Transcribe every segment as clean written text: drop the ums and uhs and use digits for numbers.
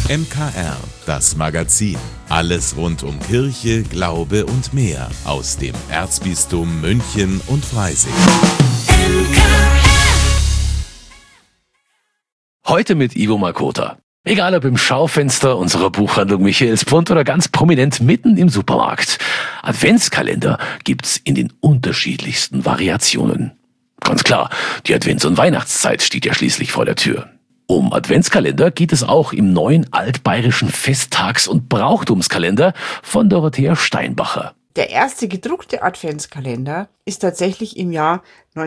MKR, das Magazin. Alles rund um Kirche, Glaube und mehr aus dem Erzbistum München und Freising. Heute mit Ivo Makota. Egal ob im Schaufenster unserer Buchhandlung Michaelsbund oder ganz prominent mitten im Supermarkt. Adventskalender gibt's in den unterschiedlichsten Variationen. Ganz klar, die Advents- und Weihnachtszeit steht ja schließlich vor der Tür. Um Adventskalender geht es auch im neuen altbayerischen Festtags- und Brauchtumskalender von Dorothea Steinbacher. Der erste gedruckte Adventskalender ist tatsächlich im Jahr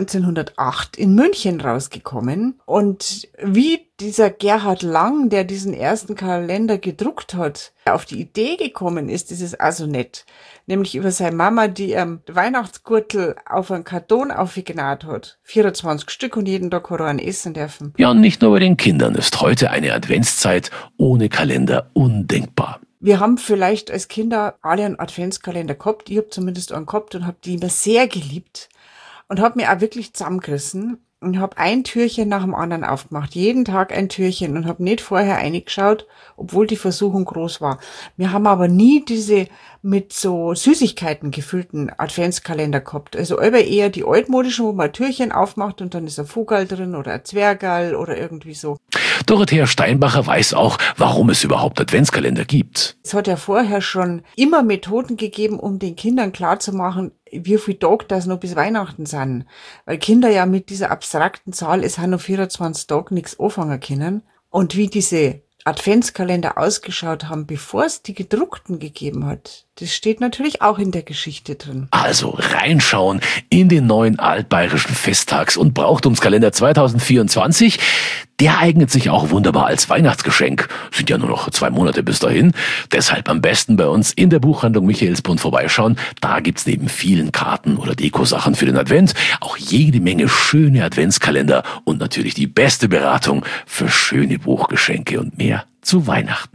1908 in München rausgekommen. Und wie dieser Gerhard Lang, der diesen ersten Kalender gedruckt hat, auf die Idee gekommen ist, ist es also nett. Nämlich über seine Mama, die Weihnachtsgürtel auf einen Karton aufgenäht hat. 24 Stück und jeden Tag hat er einen essen dürfen. Ja, und nicht nur bei den Kindern ist heute eine Adventszeit ohne Kalender undenkbar. Wir haben vielleicht als Kinder alle einen Adventskalender gehabt. Ich habe zumindest einen gehabt und habe die immer sehr geliebt. Und habe mir auch wirklich zusammengerissen und habe ein Türchen nach dem anderen aufgemacht. Jeden Tag ein Türchen und habe nicht vorher reingeschaut, obwohl die Versuchung groß war. Wir haben aber nie diese mit so Süßigkeiten gefüllten Adventskalender gehabt. Also eher die altmodischen, wo man ein Türchen aufmacht und dann ist ein Vogel drin oder ein Zwergerl oder irgendwie so. Dorothea Steinbacher weiß auch, warum es überhaupt Adventskalender gibt. Es hat ja vorher schon immer Methoden gegeben, um den Kindern klarzumachen, wie viel Tage das noch bis Weihnachten sind. Weil Kinder ja mit dieser abstrakten Zahl, es haben noch 24 Tage, nichts anfangen können. Und wie diese Adventskalender ausgeschaut haben, bevor es die gedruckten gegeben hat, das steht natürlich auch in der Geschichte drin. Also reinschauen in den neuen altbayerischen Festtags- und Brauchtumskalender 2024. Der eignet sich auch wunderbar als Weihnachtsgeschenk. Sind ja nur noch 2 Monate bis dahin. Deshalb am besten bei uns in der Buchhandlung Michaelsbund vorbeischauen. Da gibt's neben vielen Karten oder Dekosachen für den Advent auch jede Menge schöne Adventskalender und natürlich die beste Beratung für schöne Buchgeschenke und mehr zu Weihnachten.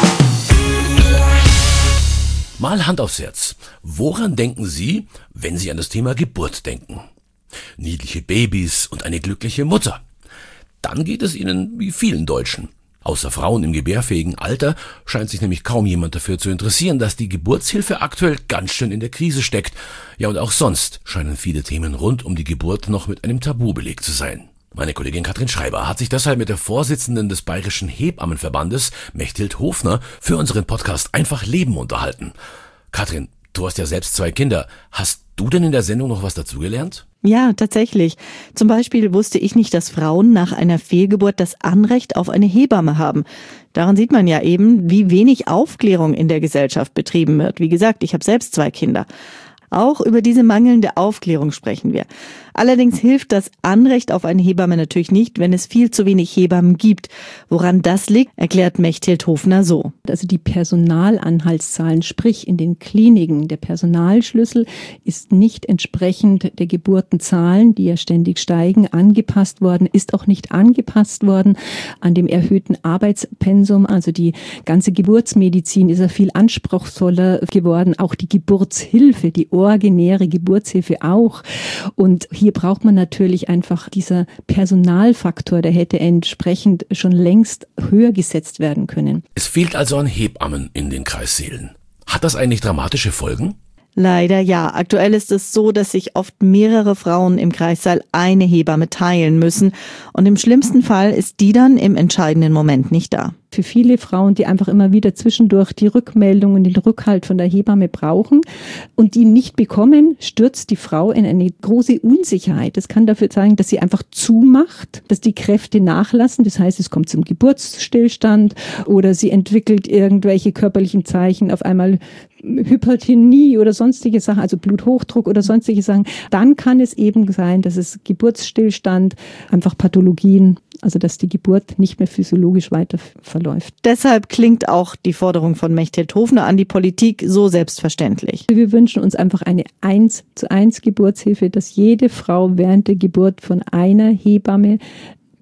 Mal Hand aufs Herz. Woran denken Sie, wenn Sie an das Thema Geburt denken? Niedliche Babys und eine glückliche Mutter. Dann geht es Ihnen wie vielen Deutschen. Außer Frauen im gebärfähigen Alter scheint sich nämlich kaum jemand dafür zu interessieren, dass die Geburtshilfe aktuell ganz schön in der Krise steckt. Ja, und auch sonst scheinen viele Themen rund um die Geburt noch mit einem Tabu belegt zu sein. Meine Kollegin Katrin Schreiber hat sich deshalb mit der Vorsitzenden des Bayerischen Hebammenverbandes, Mechthild Hofner, für unseren Podcast Einfach Leben unterhalten. Katrin, du hast ja selbst 2 Kinder. Hast du denn in der Sendung noch was dazugelernt? Ja, tatsächlich. Zum Beispiel wusste ich nicht, dass Frauen nach einer Fehlgeburt das Anrecht auf eine Hebamme haben. Daran sieht man ja eben, wie wenig Aufklärung in der Gesellschaft betrieben wird. Wie gesagt, ich habe selbst 2 Kinder. Auch über diese mangelnde Aufklärung sprechen wir. Allerdings hilft das Anrecht auf eine Hebamme natürlich nicht, wenn es viel zu wenig Hebammen gibt. Woran das liegt, erklärt Mechthild Hofner so. Also die Personalanhaltszahlen, sprich in den Kliniken, der Personalschlüssel ist nicht entsprechend der Geburtenzahlen, die ja ständig steigen, angepasst worden, ist auch nicht angepasst worden an dem erhöhten Arbeitspensum. Also die ganze Geburtsmedizin ist ja viel anspruchsvoller geworden, auch die Geburtshilfe, die originäre Geburtshilfe auch. Und hier braucht man natürlich einfach dieser Personalfaktor, der hätte entsprechend schon längst höher gesetzt werden können. Es fehlt also an Hebammen in den Kreissälen. Hat das eigentlich dramatische Folgen? Leider ja. Aktuell ist es so, dass sich oft mehrere Frauen im Kreissaal eine Hebamme teilen müssen. Und im schlimmsten Fall ist die dann im entscheidenden Moment nicht da. Für viele Frauen, die einfach immer wieder zwischendurch die Rückmeldung und den Rückhalt von der Hebamme brauchen und die nicht bekommen, stürzt die Frau in eine große Unsicherheit. Das kann dafür zeigen, dass sie einfach zumacht, dass die Kräfte nachlassen. Das heißt, es kommt zum Geburtsstillstand oder sie entwickelt irgendwelche körperlichen Zeichen, auf einmal Hypertonie oder sonstige Sachen, also Bluthochdruck oder sonstige Sachen. Dann kann es eben sein, dass es Geburtsstillstand, einfach Pathologien, also dass die Geburt nicht mehr physiologisch weiter verläuft. Deshalb klingt auch die Forderung von Mechthild Hofner an die Politik so selbstverständlich. Wir wünschen uns einfach eine 1:1 Geburtshilfe, dass jede Frau während der Geburt von einer Hebamme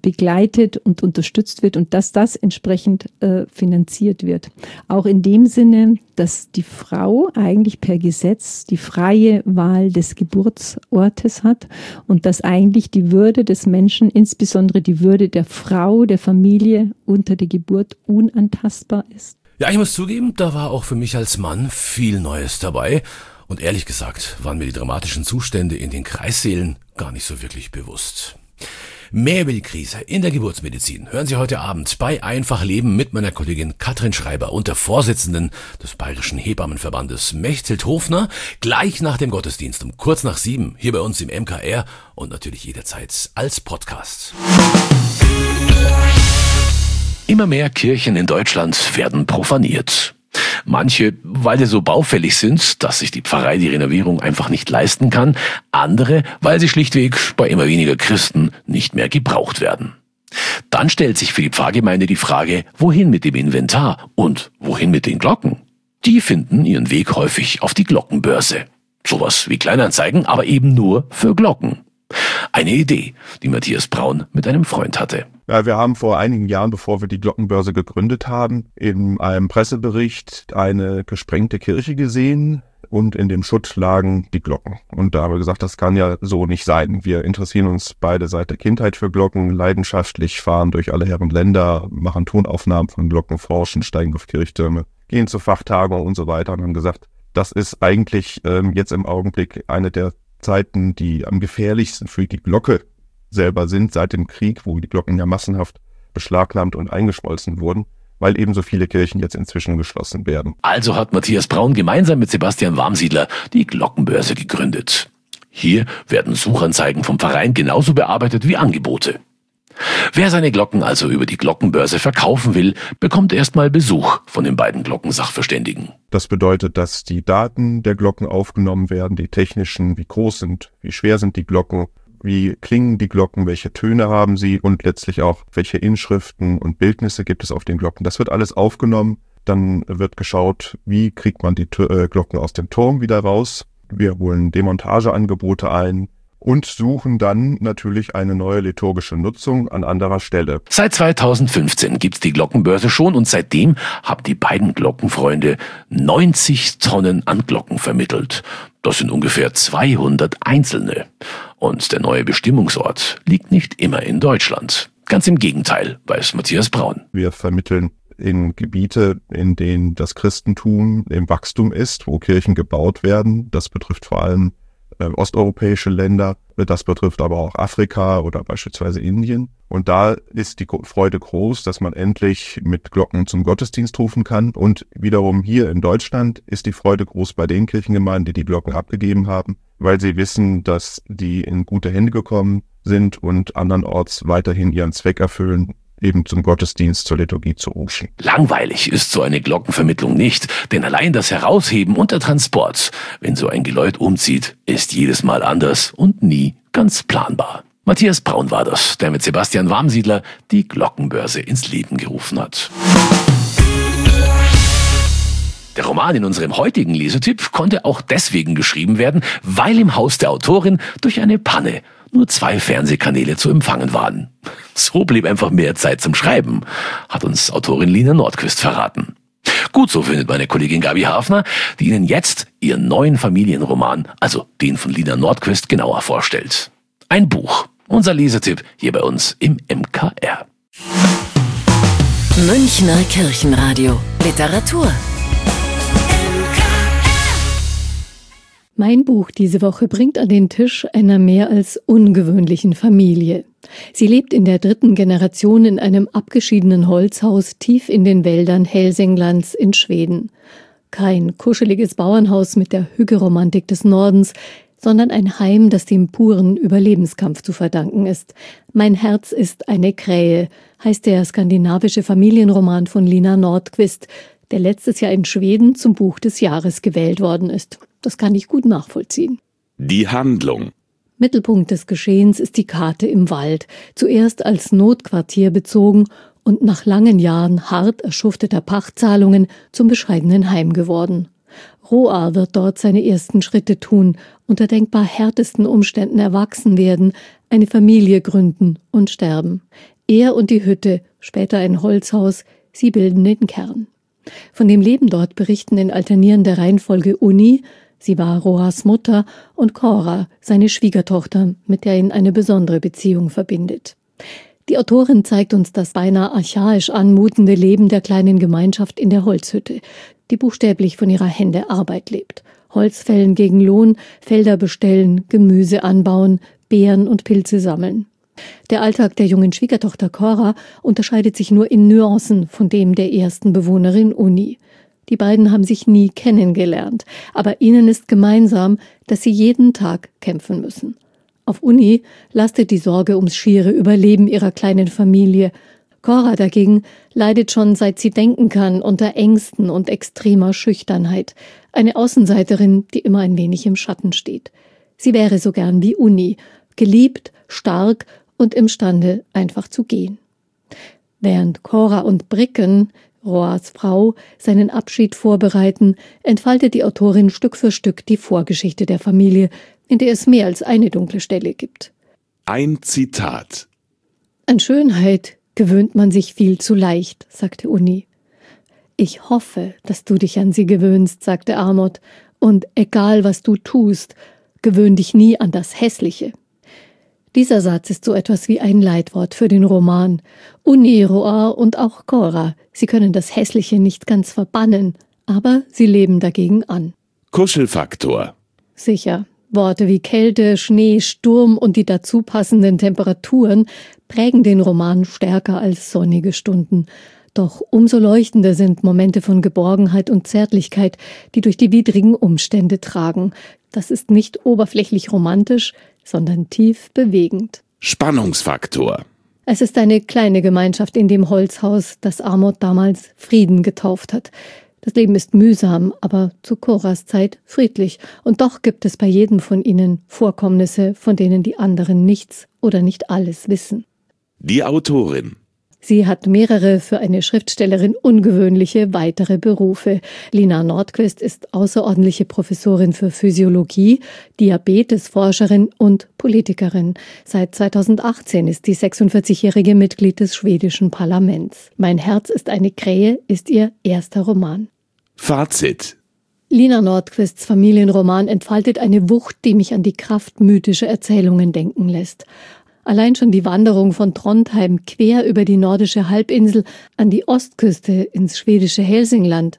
begleitet und unterstützt wird und dass das entsprechend finanziert wird. Auch in dem Sinne, dass die Frau eigentlich per Gesetz die freie Wahl des Geburtsortes hat und dass eigentlich die Würde des Menschen, insbesondere die Würde der Frau, der Familie unter der Geburt unantastbar ist. Ja, ich muss zugeben, da war auch für mich als Mann viel Neues dabei. Und ehrlich gesagt waren mir die dramatischen Zustände in den Kreissälen gar nicht so wirklich bewusst. Mehr über die Krise in der Geburtsmedizin hören Sie heute Abend bei Einfach Leben mit meiner Kollegin Katrin Schreiber und der Vorsitzenden des Bayerischen Hebammenverbandes Mechthild Hofner gleich nach dem Gottesdienst um kurz nach 7 hier bei uns im MKR und natürlich jederzeit als Podcast. Immer mehr Kirchen in Deutschland werden profaniert. Manche, weil sie so baufällig sind, dass sich die Pfarrei die Renovierung einfach nicht leisten kann. Andere, weil sie schlichtweg bei immer weniger Christen nicht mehr gebraucht werden. Dann stellt sich für die Pfarrgemeinde die Frage, wohin mit dem Inventar und wohin mit den Glocken? Die finden ihren Weg häufig auf die Glockenbörse. Sowas wie Kleinanzeigen, aber eben nur für Glocken. Eine Idee, die Matthias Braun mit einem Freund hatte. Ja, wir haben vor einigen Jahren, bevor wir die Glockenbörse gegründet haben, in einem Pressebericht eine gesprengte Kirche gesehen und in dem Schutt lagen die Glocken. Und da haben wir gesagt, das kann ja so nicht sein. Wir interessieren uns beide seit der Kindheit für Glocken, leidenschaftlich, fahren durch alle Herren Länder, machen Tonaufnahmen von Glocken, forschen, steigen auf Kirchtürme, gehen zu Fachtagungen und so weiter und haben gesagt, das ist eigentlich jetzt im Augenblick eine der Zeiten, die am gefährlichsten für die Glocke selber sind, seit dem Krieg, wo die Glocken ja massenhaft beschlagnahmt und eingeschmolzen wurden, weil eben so viele Kirchen jetzt inzwischen geschlossen werden. Also hat Matthias Braun gemeinsam mit Sebastian Warmsiedler die Glockenbörse gegründet. Hier werden Suchanzeigen vom Verein genauso bearbeitet wie Angebote. Wer seine Glocken also über die Glockenbörse verkaufen will, bekommt erstmal Besuch von den beiden Glockensachverständigen. Das bedeutet, dass die Daten der Glocken aufgenommen werden, die technischen, wie groß sind, wie schwer sind die Glocken, wie klingen die Glocken, welche Töne haben sie und letztlich auch, welche Inschriften und Bildnisse gibt es auf den Glocken. Das wird alles aufgenommen, dann wird geschaut, wie kriegt man die Glocken aus dem Turm wieder raus. Wir holen Demontageangebote ein und suchen dann natürlich eine neue liturgische Nutzung an anderer Stelle. Seit 2015 gibt's die Glockenbörse schon und seitdem haben die beiden Glockenfreunde 90 Tonnen an Glocken vermittelt. Das sind ungefähr 200 einzelne. Und der neue Bestimmungsort liegt nicht immer in Deutschland. Ganz im Gegenteil, weiß Matthias Braun. Wir vermitteln in Gebiete, in denen das Christentum im Wachstum ist, wo Kirchen gebaut werden. Das betrifft vor allem osteuropäische Länder, das betrifft aber auch Afrika oder beispielsweise Indien. Und da ist die Freude groß, dass man endlich mit Glocken zum Gottesdienst rufen kann. Und wiederum hier in Deutschland ist die Freude groß bei den Kirchengemeinden, die die Glocken abgegeben haben, weil sie wissen, dass die in gute Hände gekommen sind und andernorts weiterhin ihren Zweck erfüllen, eben zum Gottesdienst, zur Liturgie zu rufen. Langweilig ist so eine Glockenvermittlung nicht, denn allein das Herausheben und der Transport, wenn so ein Geläut umzieht, ist jedes Mal anders und nie ganz planbar. Matthias Braun war das, der mit Sebastian Warmsiedler die Glockenbörse ins Leben gerufen hat. Der Roman in unserem heutigen Lesetipp konnte auch deswegen geschrieben werden, weil im Haus der Autorin durch eine Panne nur 2 Fernsehkanäle zu empfangen waren. So blieb einfach mehr Zeit zum Schreiben, hat uns Autorin Lina Nordquist verraten. Gut, so findet meine Kollegin Gabi Hafner, die Ihnen jetzt ihren neuen Familienroman, also den von Lina Nordquist, genauer vorstellt. Ein Buch, unser Lesetipp hier bei uns im MKR. Münchner Kirchenradio. Literatur. Mein Buch diese Woche bringt an den Tisch einer mehr als ungewöhnlichen Familie. Sie lebt in der 3. Generation in einem abgeschiedenen Holzhaus tief in den Wäldern Hälsinglands in Schweden. Kein kuscheliges Bauernhaus mit der Hügelromantik des Nordens, sondern ein Heim, das dem puren Überlebenskampf zu verdanken ist. Mein Herz ist eine Krähe, heißt der skandinavische Familienroman von Lina Nordquist, der letztes Jahr in Schweden zum Buch des Jahres gewählt worden ist. Das kann ich gut nachvollziehen. Die Handlung. Mittelpunkt des Geschehens ist die Kate im Wald, zuerst als Notquartier bezogen und nach langen Jahren hart erschufteter Pachtzahlungen zum bescheidenen Heim geworden. Roar wird dort seine ersten Schritte tun, unter denkbar härtesten Umständen erwachsen werden, eine Familie gründen und sterben. Er und die Hütte, später ein Holzhaus, sie bilden den Kern. Von dem Leben dort berichten in alternierender Reihenfolge Uni, sie war Roas Mutter, und Cora, seine Schwiegertochter, mit der ihn eine besondere Beziehung verbindet. Die Autorin zeigt uns das beinahe archaisch anmutende Leben der kleinen Gemeinschaft in der Holzhütte, die buchstäblich von ihrer Hände Arbeit lebt. Holz fällen gegen Lohn, Felder bestellen, Gemüse anbauen, Beeren und Pilze sammeln. Der Alltag der jungen Schwiegertochter Cora unterscheidet sich nur in Nuancen von dem der ersten Bewohnerin Uni. Die beiden haben sich nie kennengelernt, aber ihnen ist gemeinsam, dass sie jeden Tag kämpfen müssen. Auf Uni lastet die Sorge ums schiere Überleben ihrer kleinen Familie. Cora dagegen leidet schon, seit sie denken kann, unter Ängsten und extremer Schüchternheit. Eine Außenseiterin, die immer ein wenig im Schatten steht. Sie wäre so gern wie Uni, geliebt, stark und imstande, einfach zu gehen. Während Cora und Bricken, Roas Frau, seinen Abschied vorbereiten, entfaltet die Autorin Stück für Stück die Vorgeschichte der Familie, in der es mehr als eine dunkle Stelle gibt. Ein Zitat. An Schönheit gewöhnt man sich viel zu leicht, sagte Uni. Ich hoffe, dass du dich an sie gewöhnst, sagte Amot, und egal was du tust, gewöhn dich nie an das Hässliche. Dieser Satz ist so etwas wie ein Leitwort für den Roman. Uni, Roa und auch Cora, sie können das Hässliche nicht ganz verbannen, aber sie leben dagegen an. Kuschelfaktor. Sicher, Worte wie Kälte, Schnee, Sturm und die dazu passenden Temperaturen prägen den Roman stärker als sonnige Stunden. Doch umso leuchtender sind Momente von Geborgenheit und Zärtlichkeit, die durch die widrigen Umstände tragen. Das ist nicht oberflächlich romantisch, sondern tief bewegend. Spannungsfaktor. Es ist eine kleine Gemeinschaft in dem Holzhaus, das Amot damals Frieden getauft hat. Das Leben ist mühsam, aber zu Coras Zeit friedlich. Und doch gibt es bei jedem von ihnen Vorkommnisse, von denen die anderen nichts oder nicht alles wissen. Die Autorin. Sie hat mehrere für eine Schriftstellerin ungewöhnliche weitere Berufe. Lina Nordquist ist außerordentliche Professorin für Physiologie, Diabetesforscherin und Politikerin. Seit 2018 ist die 46-jährige Mitglied des schwedischen Parlaments. Mein Herz ist eine Krähe ist ihr erster Roman. Fazit. Lina Nordquists Familienroman entfaltet eine Wucht, die mich an die Kraft mythischer Erzählungen denken lässt. Allein schon die Wanderung von Trondheim quer über die nordische Halbinsel an die Ostküste ins schwedische Hälsingland.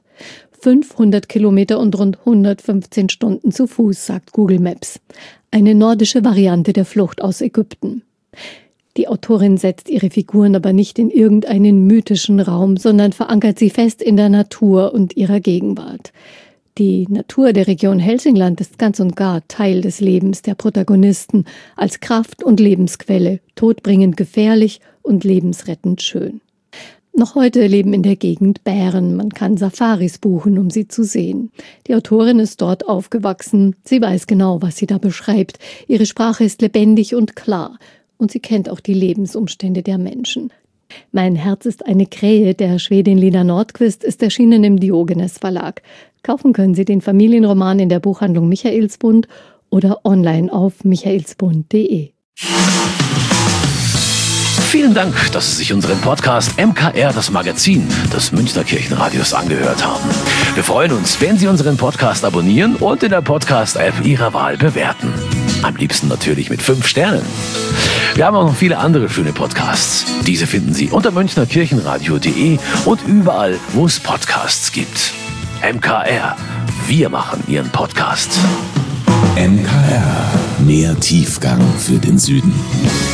500 Kilometer und rund 115 Stunden zu Fuß, sagt Google Maps. Eine nordische Variante der Flucht aus Ägypten. Die Autorin setzt ihre Figuren aber nicht in irgendeinen mythischen Raum, sondern verankert sie fest in der Natur und ihrer Gegenwart. Die Natur der Region Hälsingland ist ganz und gar Teil des Lebens der Protagonisten, als Kraft und Lebensquelle, todbringend gefährlich und lebensrettend schön. Noch heute leben in der Gegend Bären, man kann Safaris buchen, um sie zu sehen. Die Autorin ist dort aufgewachsen, sie weiß genau, was sie da beschreibt. Ihre Sprache ist lebendig und klar und sie kennt auch die Lebensumstände der Menschen. Mein Herz ist eine Krähe der Schwedin Lina Nordquist ist erschienen im Diogenes Verlag. Kaufen können Sie den Familienroman in der Buchhandlung Michaelsbund oder online auf michaelsbund.de. Vielen Dank, dass Sie sich unseren Podcast MKR, das Magazin des Münchner Kirchenradios, angehört haben. Wir freuen uns, wenn Sie unseren Podcast abonnieren und in der Podcast-App Ihrer Wahl bewerten. Am liebsten natürlich mit 5 Sternen. Wir haben auch noch viele andere schöne Podcasts. Diese finden Sie unter münchnerkirchenradio.de und überall, wo es Podcasts gibt. MKR, wir machen Ihren Podcast. MKR, mehr Tiefgang für den Süden.